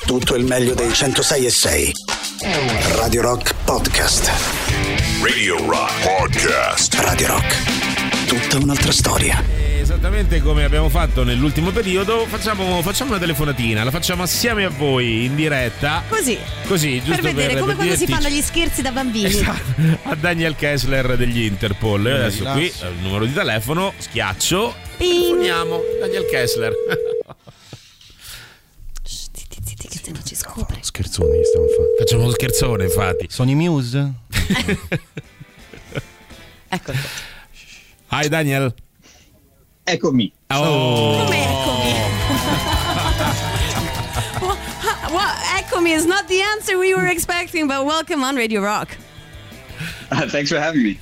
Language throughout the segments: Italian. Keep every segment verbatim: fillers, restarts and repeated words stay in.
Tutto il meglio dei centosei e sei. Radio Rock Podcast. Radio Rock Podcast. Radio Rock. Tutta un'altra storia. Esattamente come abbiamo fatto nell'ultimo periodo, facciamo, facciamo una telefonatina, la facciamo assieme a voi in diretta. Così. Così, giusto per vedere per, come per quando si divertirci. fanno gli scherzi da bambini. Esatto. A Daniel Kessler degli Interpol. E adesso qui il numero di telefono, schiaccio, telefoniamo. Daniel Kessler. Zitti, zitti, che se non ci scopre. Scherzoni che stiamo a fare. Facciamo uno scherzone, infatti. Sono i Muse? Ecco. Hi Daniel. Eccomi. Oh. Come eccomi? well, well, eccomi is not the answer we were expecting, but welcome on Radio Rock. Uh, thanks for having me.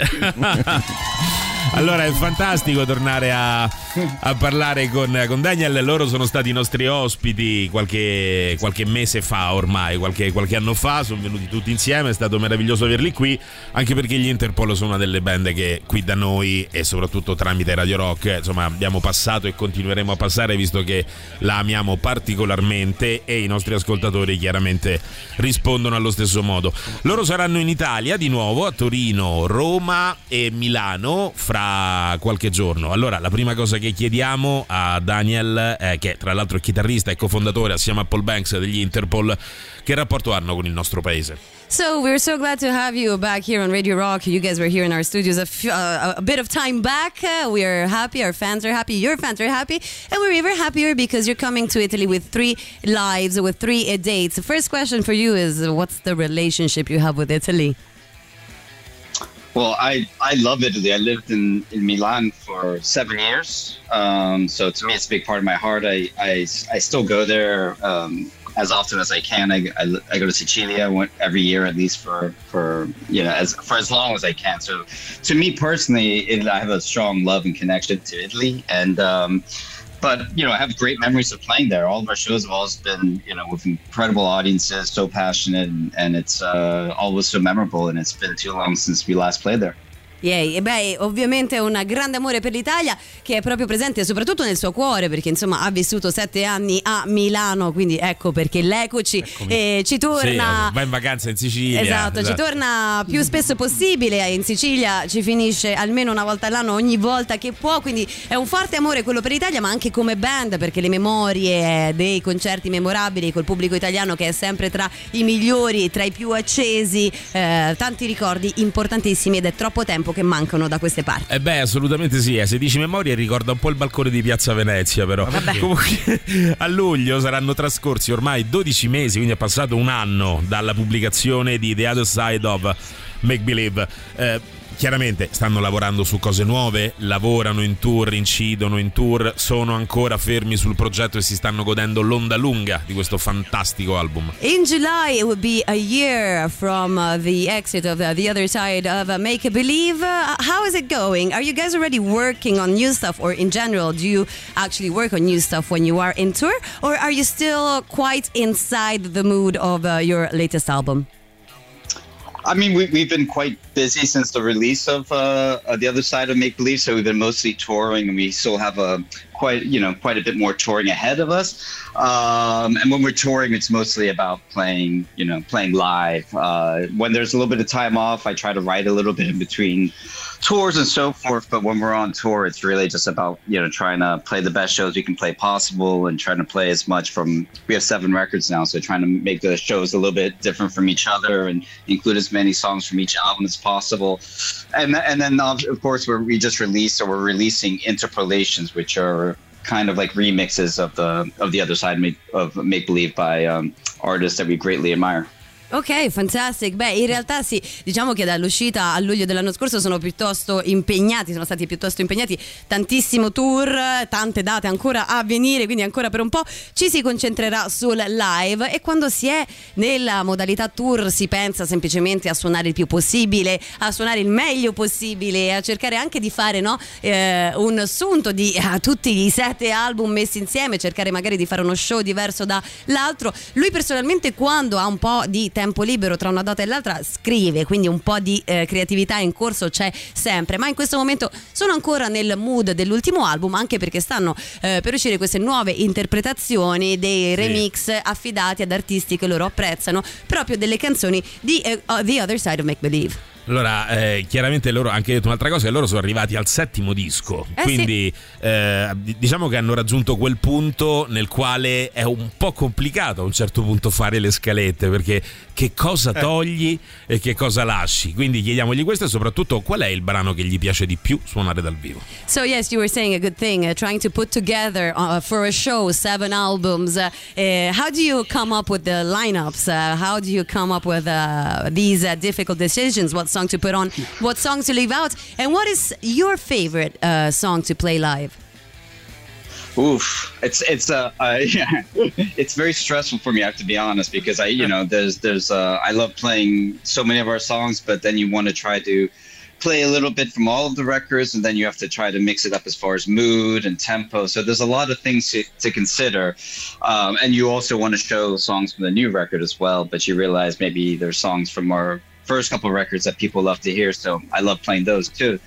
Allora è fantastico tornare a, a parlare con, con Daniel. Loro sono stati i nostri ospiti qualche, qualche mese fa ormai, qualche, qualche anno fa, sono venuti tutti insieme, è stato meraviglioso averli qui, anche perché gli Interpol sono una delle band che qui da noi e soprattutto tramite Radio Rock insomma abbiamo passato e continueremo a passare, visto che la amiamo particolarmente e i nostri ascoltatori chiaramente rispondono allo stesso modo. Loro saranno in Italia di nuovo, a Torino, Roma e Milano fra qualche giorno. Allora la prima cosa che chiediamo a Daniel, eh, che tra l'altro è chitarrista e cofondatore assieme a Paul Banks degli Interpol, che rapporto hanno con il nostro paese? So we're so glad to have you back here on Radio Rock. You guys were here in our studios a, few, uh, a bit of time back. Uh, we are happy, our fans are happy, your fans are happy, and we're even happier because you're coming to Italy with three lives, with three uh, dates. The first question for you is, uh, what's the relationship you have with Italy? Well, I, I love Italy. I lived in, in Milan for seven years. Um, so to me, it's a big part of my heart. I, I, I still go there um, as often as I can. I, I, I go to Sicilia every year, at least for, for, you know, as, for as long as I can. So to me personally, it, I have a strong love and connection to Italy. And, um, But, you know, I have great memories of playing there. All of our shows have always been, you know, with incredible audiences, so passionate, and, and it's uh, always so memorable. And it's been too long since we last played there. Yay. E beh, ovviamente un grande amore per l'Italia che è proprio presente soprattutto nel suo cuore, perché insomma ha vissuto sette anni a Milano, quindi ecco perché l'Ecoci e ci torna. Sì, va in vacanza in Sicilia. Esatto, esatto, ci torna più spesso possibile in Sicilia, ci finisce almeno una volta all'anno ogni volta che può, quindi è un forte amore quello per l'Italia, ma anche come band, perché le memorie dei concerti memorabili col pubblico italiano che è sempre tra i migliori, tra i più accesi, eh, tanti ricordi importantissimi ed è troppo tempo che mancano da queste parti. Eh beh, assolutamente sì, eh. Se dici memoria ricorda un po' il balcone di Piazza Venezia, però. Vabbè. Comunque a luglio saranno trascorsi ormai dodici mesi, quindi è passato un anno dalla pubblicazione di The Other Side of Make Believe. Eh, chiaramente stanno lavorando su cose nuove, lavorano in tour, incidono in tour, sono ancora fermi sul progetto e si stanno godendo l'onda lunga di questo fantastico album. In July it would be a year from uh, the exit of uh, The Other Side of uh, Make Believe. Uh, how is it going? Are you guys already working on new stuff, or in general do you actually work on new stuff when you are in tour, or are you still quite inside the mood of uh, your latest album? I mean, we, we've been quite busy since the release of uh, The Other Side of Make Believe, so we've been mostly touring, and we still have a quite, you know, quite a bit more touring ahead of us. Um, and when we're touring, it's mostly about playing, you know, playing live. Uh, when there's a little bit of time off, I try to write a little bit in between tours and so forth. But when we're on tour, it's really just about, you know, trying to play the best shows we can play possible and trying to play as much from, we have seven records now, so trying to make the shows a little bit different from each other and include as many songs from each album as possible. And and then, of course, we're, we just released, or we're releasing interpolations, which are kind of like remixes of the of the other side of Make Believe by um, artists that we greatly admire. Ok, fantastic. Beh, in realtà sì, diciamo che dall'uscita a luglio dell'anno scorso sono piuttosto impegnati, sono stati piuttosto impegnati, tantissimo tour, tante date ancora a venire, quindi ancora per un po' ci si concentrerà sul live, e quando si è nella modalità tour si pensa semplicemente a suonare il più possibile, a suonare il meglio possibile, a cercare anche di fare, no, eh, un sunto di eh, tutti i sette album messi insieme, cercare magari di fare uno show diverso dall'altro. Lui personalmente, quando ha un po' di tempo libero tra una data e l'altra scrive, quindi un po' di eh, creatività in corso c'è sempre, ma in questo momento sono ancora nel mood dell'ultimo album, anche perché stanno eh, per uscire queste nuove interpretazioni dei sì. remix affidati ad artisti che loro apprezzano, proprio delle canzoni di uh, The Other Side of Make Believe. Allora, eh, chiaramente loro, anche detto un'altra cosa, che loro sono arrivati al settimo disco, eh quindi sì. eh, diciamo che hanno raggiunto quel punto nel quale è un po' complicato a un certo punto fare le scalette, perché che cosa togli eh. e che cosa lasci, quindi chiediamogli questo e soprattutto qual è il brano che gli piace di più suonare dal vivo. So yes, you were saying a good thing, uh, trying to put together uh, for a show seven albums. Uh, uh, how do you come up with the lineups? Uh, how do you come up with uh, these uh, difficult decisions? What song to put on? What song to leave out? And what is your favorite uh, song to play live? Oof, it's it's uh, uh yeah, it's very stressful for me. I have to be honest, because I you know there's there's uh I love playing so many of our songs, but then you want to try to play a little bit from all of the records, and then you have to try to mix it up as far as mood and tempo. So there's a lot of things to, to consider, um, and you also want to show songs from the new record as well. But you realize maybe there's songs from our first couple of records that people love to hear, so I love playing those too.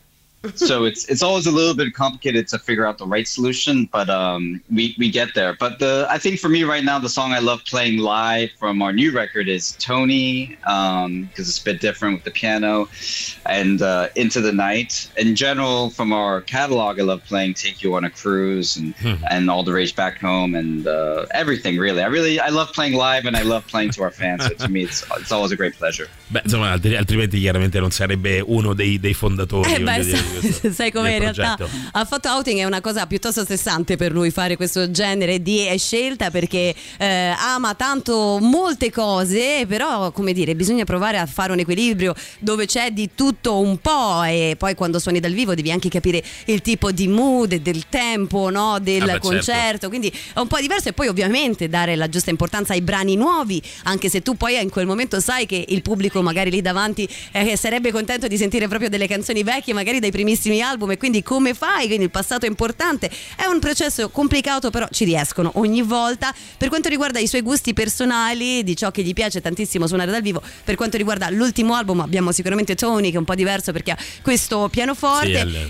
So it's it's always a little bit complicated to figure out the right solution, but um, we we get there. But the I think for me right now, the song I love playing live from our new record is Tony, because um, it's a bit different with the piano, and uh, Into the Night. In general, from our catalog, I love playing Take You on a Cruise and hmm. and All the Rage Back Home and uh, everything. Really, I really I love playing live, and I love playing to our fans. So to me, it's it's always a great pleasure. Beh, insomma, altrimenti chiaramente non sarebbe uno dei, dei fondatori. Eh beh, dire, questo, sai come in realtà a Photo Outing è una cosa piuttosto stressante per lui fare questo genere di scelta, perché eh, ama tanto molte cose, però come dire bisogna provare a fare un equilibrio dove c'è di tutto un po', e poi quando suoni dal vivo devi anche capire il tipo di mood, del tempo, no, del ah beh, concerto, certo. Quindi è un po' diverso, e poi ovviamente dare la giusta importanza ai brani nuovi, anche se tu poi in quel momento sai che il pubblico magari lì davanti eh, sarebbe contento di sentire proprio delle canzoni vecchie, magari dai primissimi album, e quindi come fai? Quindi il passato è importante, è un processo complicato, però ci riescono ogni volta. Per quanto riguarda i suoi gusti personali, di ciò che gli piace tantissimo suonare dal vivo, per quanto riguarda l'ultimo album abbiamo sicuramente Tony, che è un po' diverso perché ha questo pianoforte, sì, il,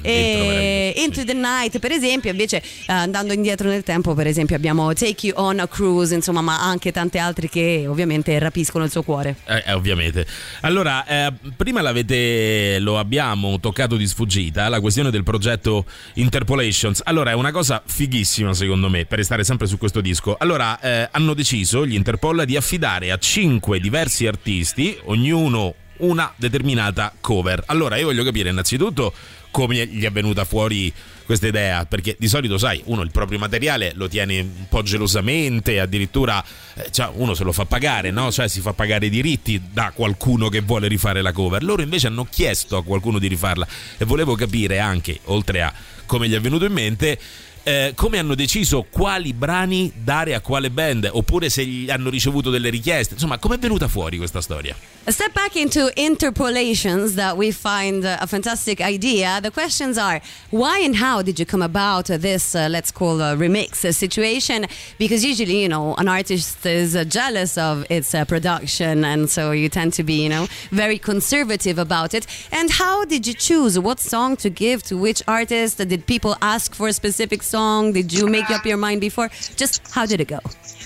e sì. Into the Night per esempio. Invece eh, andando indietro nel tempo, per esempio abbiamo Take You on a Cruise, insomma, ma anche tante altre che ovviamente rapiscono il suo cuore. Eh, eh, ovviamente. Allora, eh, prima l'avete, lo abbiamo toccato di sfuggita, la questione del progetto Interpolations. Allora, è una cosa fighissima secondo me, per restare sempre su questo disco. Allora, eh, hanno deciso gli Interpol di affidare a cinque diversi artisti, ognuno una determinata cover. Allora, io voglio capire innanzitutto come gli è venuta fuori questa idea, perché di solito sai, uno il proprio materiale lo tiene un po' gelosamente, addirittura eh, cioè uno se lo fa pagare, no? Cioè si fa pagare i diritti da qualcuno che vuole rifare la cover. Loro invece hanno chiesto a qualcuno di rifarla, e volevo capire anche, oltre a come gli è venuto in mente, Eh, come hanno deciso quali brani dare a quale band, oppure se gli hanno ricevuto delle richieste. Insomma, come è venuta fuori questa storia? A step back into interpolations that we find uh, a fantastic idea. The questions are, why and how did you come about uh, this, uh, let's call a remix uh, situation? Because usually, you know, an artist is uh, jealous of its uh, production, and so you tend to be, you know, very conservative about it. And how did you choose what song to give to which artist? Did people ask for a specific song? Did you make up your mind before? Just how did it go?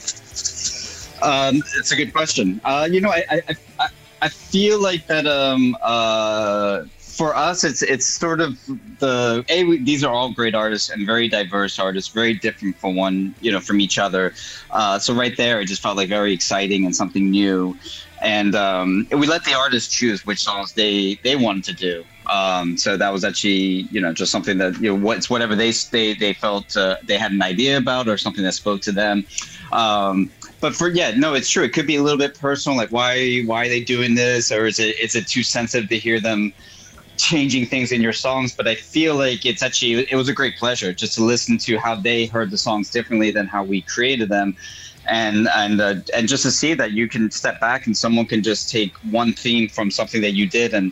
Um, it's a good question. Uh, you know, I, I I I feel like that. Um, uh, for us, it's it's sort of the a. We, these are all great artists and very diverse artists, very different from one, you know, from each other. Uh, so right there, it just felt like very exciting and something new. And um, we let the artists choose which songs they they wanted to do. Um, so that was actually, you know, just something that, you know, what's whatever they they they felt uh, they had an idea about, or something that spoke to them. Um, but for yeah, no, it's true. It could be a little bit personal, like why why are they doing this, or is it is it too sensitive to hear them changing things in your songs? But I feel like it's actually it was a great pleasure just to listen to how they heard the songs differently than how we created them. And and uh, and just to see that you can step back and someone can just take one theme from something that you did and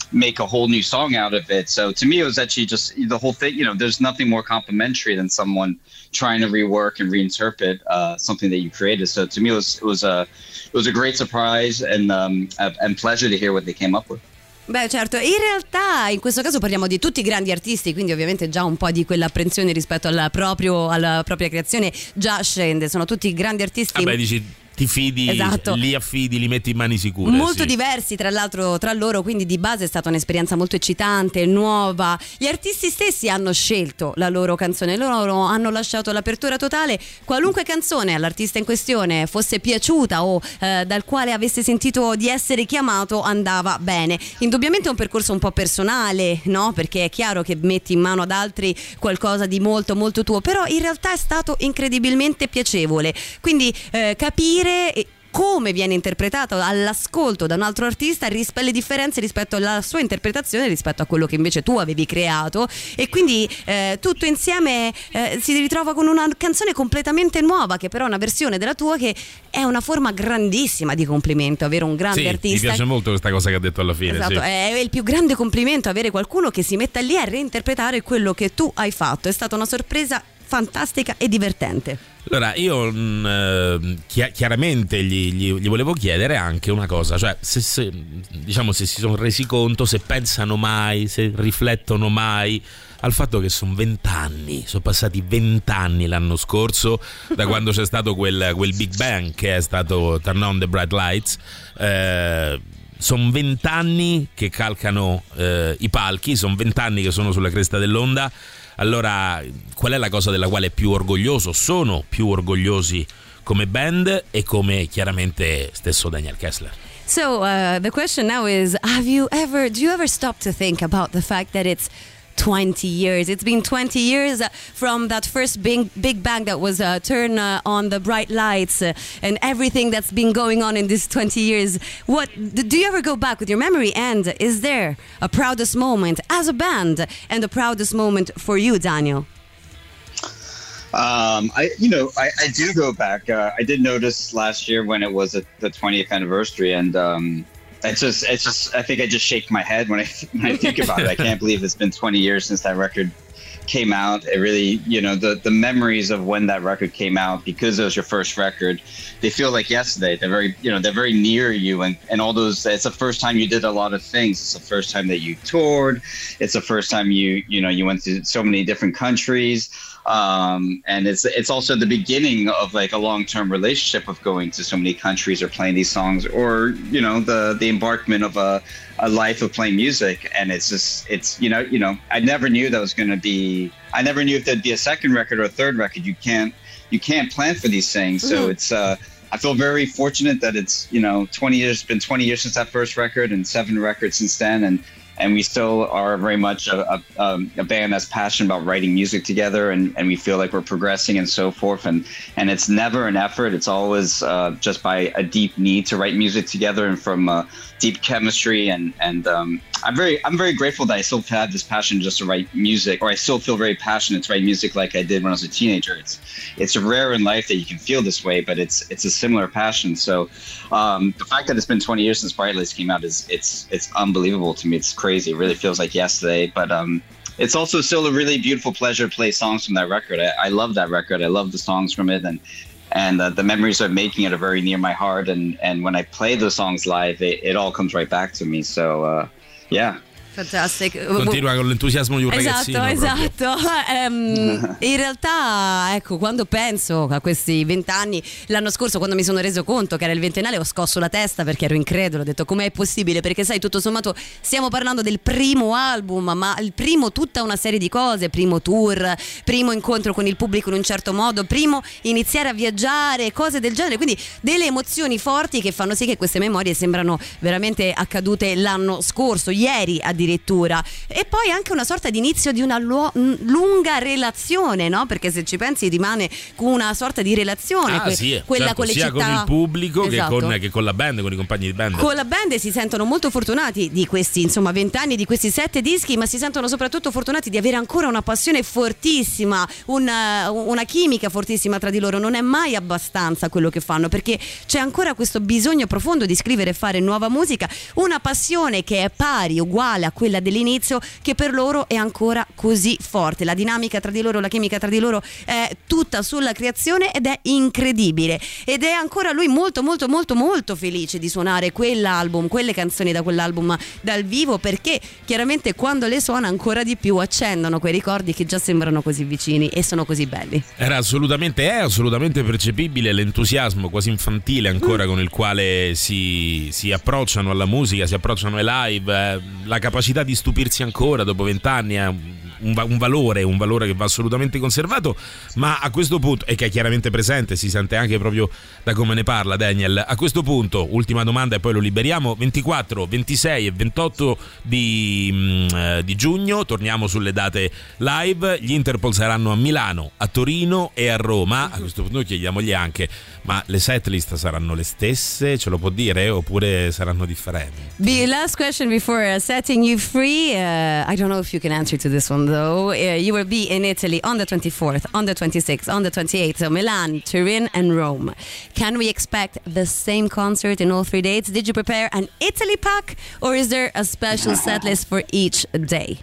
make a whole new song out of it. So to me, it was actually just the whole thing. You know, there's nothing more complimentary than someone trying to rework and reinterpret uh, something that you created. So to me, it was it was a it was a great surprise and um, and pleasure to hear what they came up with. Beh, certo, in realtà in questo caso parliamo di tutti grandi artisti, quindi ovviamente già un po' di quell'apprensione rispetto al proprio, alla propria creazione già scende. Sono tutti grandi artisti. Vabbè, dici ti fidi, esatto. li affidi, li metti in mani sicure. Molto sì. diversi tra l'altro tra loro, quindi di base è stata un'esperienza molto eccitante, nuova. Gli artisti stessi hanno scelto la loro canzone, loro hanno lasciato l'apertura totale. Qualunque canzone all'artista in questione fosse piaciuta o eh, dal quale avesse sentito di essere chiamato andava bene. Indubbiamente è un percorso un po' personale, no? Perché è chiaro che metti in mano ad altri qualcosa di molto molto tuo, però in realtà è stato incredibilmente piacevole. Quindi eh, capire come viene interpretato all'ascolto da un altro artista, rispe- le differenze rispetto alla sua interpretazione rispetto a quello che invece tu avevi creato, e quindi eh, tutto insieme eh, si ritrova con una canzone completamente nuova, che però è una versione della tua, che è una forma grandissima di complimento, avere un grande sì, artista. Mi piace molto questa cosa che ha detto alla fine. Esatto, sì. È il più grande complimento avere qualcuno che si metta lì a reinterpretare quello che tu hai fatto. È stata una sorpresa fantastica e divertente. Allora io mh, chi- chiaramente gli, gli, gli volevo chiedere anche una cosa, cioè se, se, diciamo se si sono resi conto, se pensano mai, se riflettono mai al fatto che sono vent'anni, sono passati vent'anni l'anno scorso da quando c'è stato quel, quel Big Bang che è stato Turn on the Bright Lights. eh, Sono vent'anni che calcano eh, i palchi, sono vent'anni che sono sulla cresta dell'onda. Allora, qual è la cosa della quale è più orgoglioso? Sono più orgogliosi come band e come chiaramente stesso Daniel Kessler. So uh, the question now is, have you ever, do you ever stop to think about the fact that it's twenty years? It's been twenty years from that first big, big bang that was uh, turn uh, on the bright lights uh, and everything that's been going on in these twenty years. What do you ever go back with your memory, and is there a proudest moment as a band and the proudest moment for you, Daniel? Um, I, you know, I, I do go back. Uh, I did notice last year when it was a, the twentieth anniversary, and um, It's just, it's just. I think I just shake my head when I when I think about it. I can't believe it's been twenty years since that record came out. It really, you know, the the memories of when that record came out, because it was your first record, they feel like yesterday. They're very, you know, they're very near you, and and all those. It's the first time you did a lot of things. It's the first time that you toured. It's the first time you, you know, you went to so many different countries. Um, and it's it's also the beginning of like a long-term relationship of going to so many countries or playing these songs, or you know the the embarkment of a, a life of playing music. And it's just it's you know you know I never knew that was going to be I never knew if there'd be a second record or a third record. You can't you can't plan for these things. Mm-hmm. So it's uh, I feel very fortunate that it's you know twenty years it's been twenty years since that first record and seven records since then, and. And we still are very much a, a, um, a band that's passionate about writing music together, and, and we feel like we're progressing and so forth. And, and it's never an effort. It's always uh, just by a deep need to write music together, and from uh, deep chemistry. And, and um, I'm very I'm very grateful that I still have this passion just to write music, or I still feel very passionate to write music like I did when I was a teenager. It's it's rare in life that you can feel this way, but it's it's a similar passion. So um, the fact that it's been twenty years since Bright Lights came out is it's it's unbelievable to me. It's crazy. It really feels like yesterday, but um, it's also still a really beautiful pleasure to play songs from that record. I, I love that record. I love the songs from it, and and uh, the memories of making it are very near my heart. And, and when I play those songs live, it, it all comes right back to me. So uh, yeah. Fantastic. Continua con l'entusiasmo di un esatto, ragazzino. Esatto, um, in realtà, ecco, quando penso a questi vent'anni, l'anno scorso, quando mi sono reso conto che era il ventennale, ho scosso la testa perché ero incredulo. Ho detto com'è possibile, perché sai, tutto sommato stiamo parlando del primo album, ma il primo, tutta una serie di cose, primo tour, primo incontro con il pubblico in un certo modo, primo iniziare a viaggiare, cose del genere, quindi delle emozioni forti che fanno sì che queste memorie sembrano veramente accadute l'anno scorso, ieri addirittura. addirittura, e poi anche una sorta di inizio di una lu- lunga relazione, no? Perché se ci pensi rimane con una sorta di relazione, ah, que- sì, quella certo, con le sia città, con il pubblico esatto. che, con, che con la band, con i compagni di band. Con la band si sentono molto fortunati di questi insomma vent'anni, di questi sette dischi, ma si sentono soprattutto fortunati di avere ancora una passione fortissima, una, una chimica fortissima tra di loro. Non è mai abbastanza quello che fanno, perché c'è ancora questo bisogno profondo di scrivere e fare nuova musica, una passione che è pari, uguale a quella dell'inizio, che per loro è ancora così forte. La dinamica tra di loro, la chimica tra di loro è tutta sulla creazione ed è incredibile, ed è ancora lui molto molto molto molto felice di suonare quell'album, quelle canzoni da quell'album dal vivo, perché chiaramente quando le suona ancora di più accendono quei ricordi che già sembrano così vicini e sono così belli. Era assolutamente, è assolutamente percepibile l'entusiasmo quasi infantile ancora mm. con il quale si, si approcciano alla musica, si approcciano ai live, eh, la capacità di stupirsi ancora dopo vent'anni è un, un valore, un valore che va assolutamente conservato, ma a questo punto, e che è chiaramente presente, si sente anche proprio da come ne parla Daniel. A questo punto, ultima domanda e poi lo liberiamo, ventiquattro, ventisei e ventotto di, mh, di giugno, torniamo sulle date live, gli Interpol saranno a Milano, a Torino e a Roma. A questo punto chiediamogli anche, ma le setlist saranno le stesse, ce lo può dire, oppure saranno differenti? The last question before uh, setting you free, uh, I don't know if you can answer to this one though. Uh, you will be in Italy on the twenty-fourth, on the twenty-sixth, on the twenty-eighth, so Milan, Turin and Rome. Can we expect the same concert in all three dates? Did you prepare an Italy pack, or is there a special set list for each day?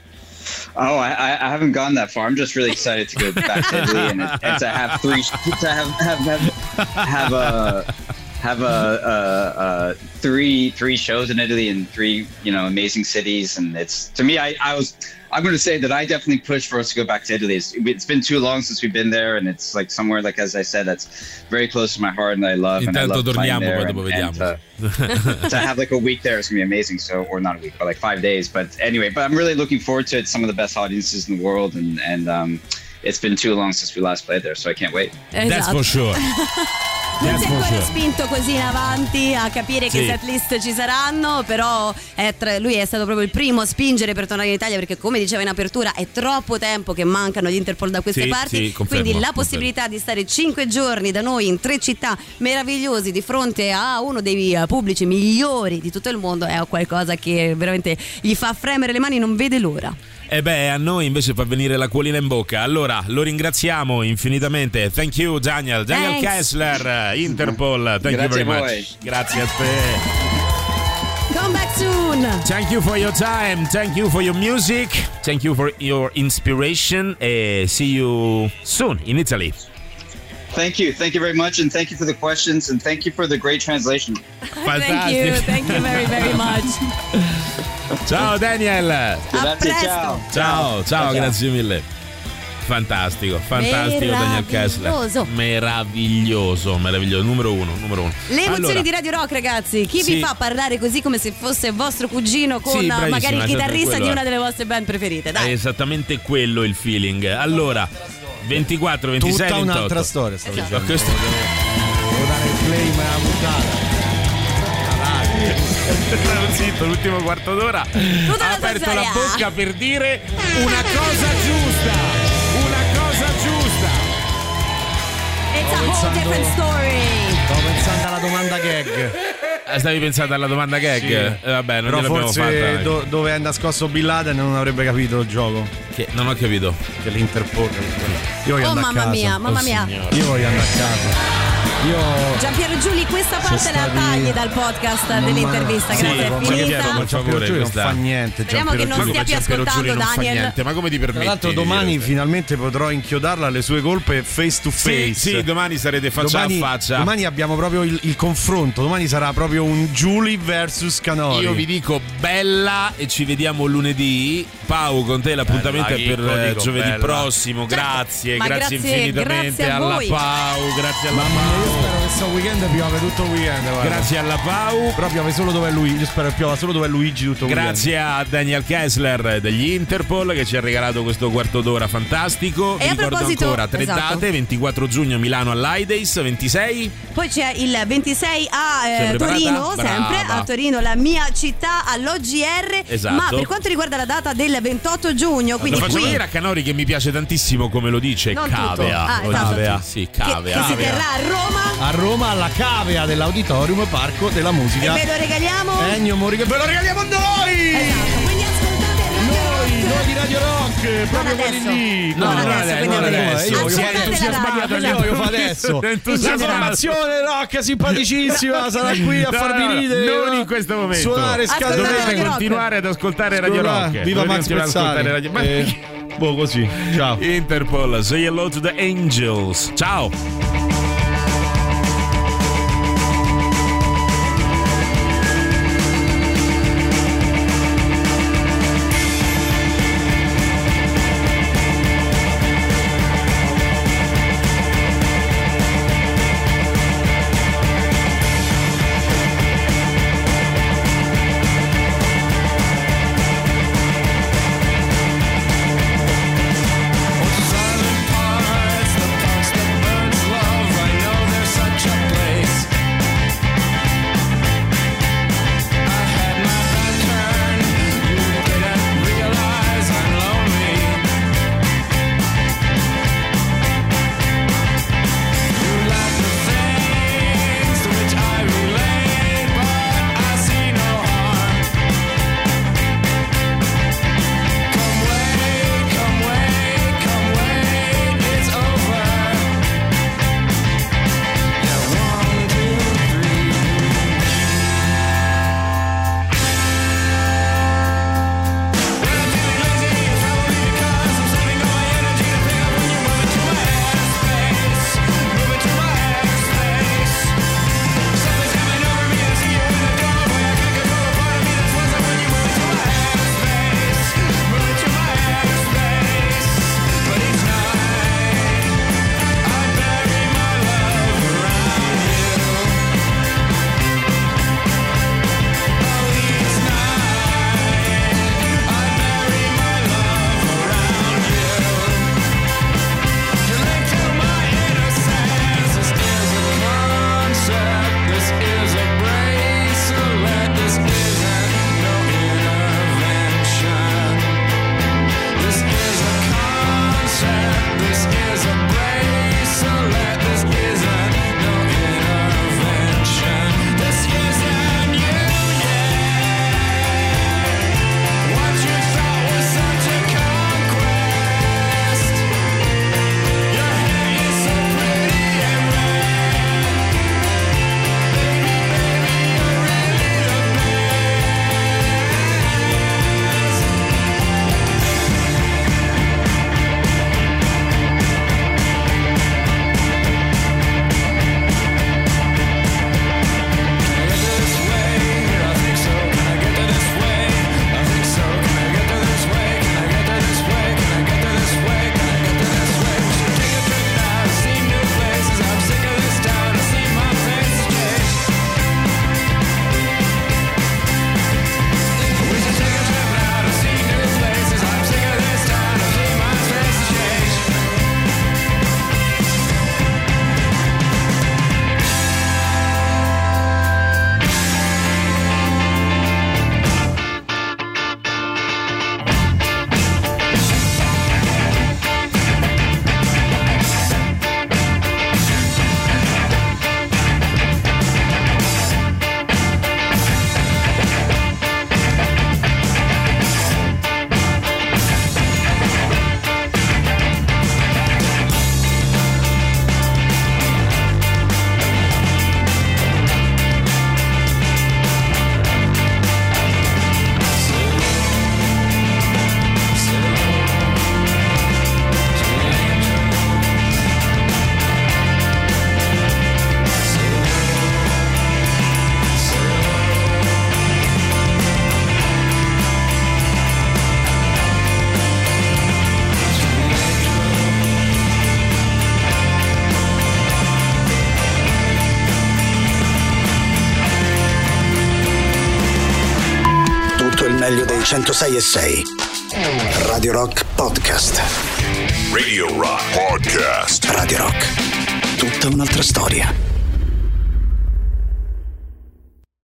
Oh, I, I haven't gone that far. I'm just really excited to go back to Italy and, and to have three, to have have have, have a have a, a, a three three shows in Italy in three you know amazing cities, and it's to me I, I was I'm going to say that I definitely push for us to go back to Italy. It's, it's been too long since we've been there, and it's like somewhere, like as I said, that's very close to my heart and I love. Intanto and I love torniamo, there, poi dopo and, vediamo. and to, to have like a week there is going to be amazing. So, or not a week, but like five days. But anyway, but I'm really looking forward to it. Some of the best audiences in the world, and and um, it's been too long since we last played there, so I can't wait. Esatto. That's for sure. Non si è ancora spinto così in avanti a capire che sì. setlist ci saranno, però è tra, lui è stato proprio il primo a spingere per tornare in Italia, perché come diceva in apertura è troppo tempo che mancano gli Interpol da queste sì, parti, sì, confermo, quindi la confermo. possibilità di stare cinque giorni da noi in tre città meravigliosi di fronte a uno dei pubblici migliori di tutto il mondo è qualcosa che veramente gli fa fremere le mani, non vede l'ora. E beh, a noi invece fa venire l'acquolina in bocca. Allora, lo ringraziamo infinitamente. Thank you Daniel. Daniel Thanks. Kessler, Interpol. Thank Grazie you very a much. voi. Grazie a te. Come back soon. Thank you for your time. Thank you for your music. Thank you for your inspiration. E see you soon in Italy. Thank you, thank you very much, and thank you for the questions, and thank you for the great translation. Thank you, thank you very very much. Ciao Daniel. Grazie, presto. ciao. Ciao, ciao, grazie mille. Fantastico, fantastico Daniel Kessler. Meraviglioso, meraviglioso, numero uno, numero uno. Le emozioni Allora, di Radio Rock, ragazzi. Chi sì. vi fa parlare così come se fosse vostro cugino con Sì, bravissima, magari il chitarrista quello di è. una delle vostre band preferite? È Dai. esattamente quello il feeling. Allora, ventiquattro, ventisei, Tutta ventotto. un'altra storia, stavo Esatto. dicendo. Questo- Devo dare il play, ma è una puntata. Stavo zitto, l'ultimo quarto d'ora Tutta ha la aperto storia. la bocca per dire una cosa giusta. Una cosa giusta. It's a whole pensando- different story. Stavo pensando alla domanda gag. Ah, stavi pensando alla domanda gag? Sì. Eh, vabbè, non Però gliel'abbiamo forse fatta. do- dove è nascosto Bin Laden non avrebbe capito il gioco. Che non ho capito. Che l'Interpol. Io voglio Oh andare a mamma casa. mia, mamma Oh, mia. signore. Io voglio andare a casa. Io Giampiero Giuli, questa parte la stati- tagli dal podcast dell'intervista. Sì, Grazie, è ma finita. Piero, per favore, non questa- fa niente. Speriamo che Giampiero non Giuli. stia più Giampiero ascoltando Giuli non fa Daniel. niente, ma come ti permetti? Tra l'altro di domani dire- finalmente potrò inchiodarla alle sue colpe face to face. Sì, sì, domani sarete faccia domani, a faccia. domani abbiamo proprio il, il confronto. Domani sarà proprio un Giuli versus Canori. Io vi dico bella e ci vediamo lunedì. Pau, con te l'appuntamento Bella, è per Chicco, eh, dico, giovedì bella. prossimo. Certo, Grazie, ma grazie, grazie- infinitamente grazie a alla voi. Pau, grazie alla Mamma mia, io Pau. spero che sto weekend piove tutto il weekend. Guarda. Grazie alla Pau. Però piove solo dove è Luigi. Io spero che piova solo dove è Luigi tutto il Grazie weekend. a Daniel Kessler degli Interpol che ci ha regalato questo quarto d'ora fantastico. E Vi a ricordo proposito- ancora tre esatto. date: ventiquattro giugno a Milano all'Aideis, ventisei Poi c'è il ventisei a eh, Sei preparata? Torino, Brava. sempre a Torino, la mia città, all'O G R. Esatto. Ma per quanto riguarda la data del ventotto giugno, quindi Lo facciamo qui vedere a Canori che mi piace tantissimo come lo dice. Non tutto. Cavea. Ah, Lo esatto. dice. Sì, che, Cavea. che si terrà a Roma. A Roma alla cavea dell'Auditorium Parco della Musica. E ve lo regaliamo. Ennio Morica. Ve lo regaliamo a noi! Esatto, quindi ascoltate Noi, Radio Rock. noi di Radio Rock, proprio quelli adesso. lì. Non No, adesso, quindi non adesso. adesso. Io voglio Si è fare entusiasmato. radio, io voglio fare adesso. Entusiasmato. La formazione rock simpaticissima sarà qui a No, farvi no, no, ridere. non in questo momento. Suonare, Ascoltate scatenare. Dovete Radio Rock. continuare ad ascoltare Radio Rock. Viva Dovete Max continuare ad ascoltare Pezzali. Radio... Ma- Eh, boh, così. Ciao. Interpol, say hello to the angels. Ciao. Silent hearts, the pulse that burns low. meglio dei centosei e sei. Radio Rock Podcast. Radio Rock Podcast. Radio Rock. Tutta un'altra storia.